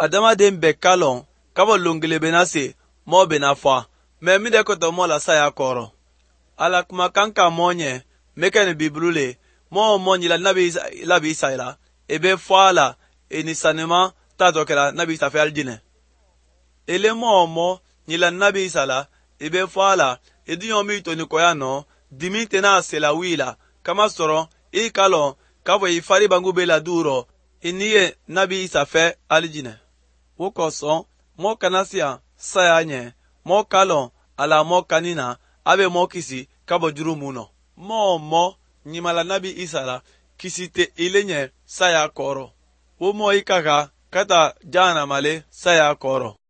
adama den be kalon kabo longile benase mo benafa me mi de ko to mo la saya koro ala kuma kanka monye mekene biblule mo nyila nabi Isaila ebe fala enisanema ta dokela nabi Isa fe aljine ele mo nyila nabi Isaila ebe fala ediyo mi to ni koyano dimite na sela wila kama soro I kalon kabo ifari bangu bela duro iniye nabi Isa fe aljine wokoso mo kanasia saya nye mo kalon ala mo kanina abe mo kisi kabo juru muno mo nyimala nabi Isa kisite ilenye saya koro wo mo ikaka kata jana male saya koro